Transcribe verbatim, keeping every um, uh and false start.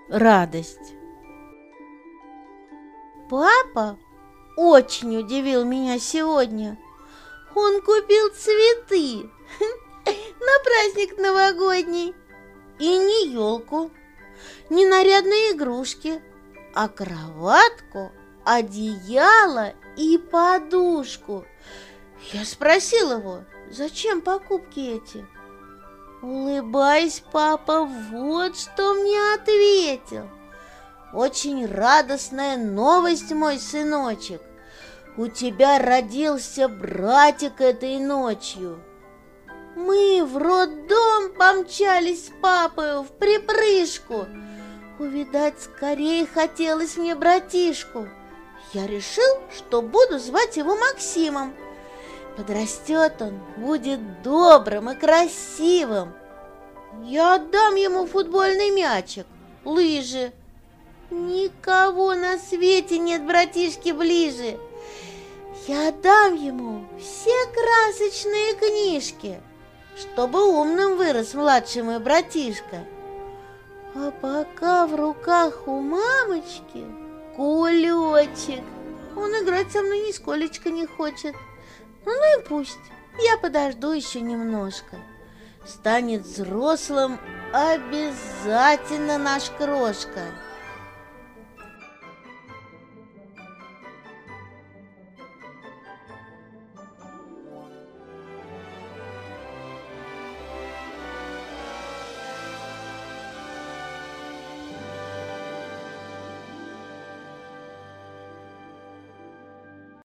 радость. Папа очень удивил меня сегодня. Он купил цветы на праздник новогодний. И не елку, не нарядные игрушки, а кроватку, одеяло и подушку. Я спросил его, зачем покупки эти? Улыбаясь, папа вот что мне ответил. Очень радостная новость, мой сыночек. У тебя родился братик этой ночью. Мы в роддом помчались с папой в припрыжку. Увидать скорее хотелось мне братишку. Я решил, что буду звать его Максимом. Подрастет он, будет добрым и красивым. Я отдам ему футбольный мячик, лыжи. Никого на свете нет братишки ближе. Я отдам ему все красочные книжки, чтобы умным вырос младший мой братишка. А пока в руках у мамочки кулечек. Он играть со мной нисколечко не хочет. Ну и пусть, я подожду еще немножко. Станет взрослым обязательно наш крошка.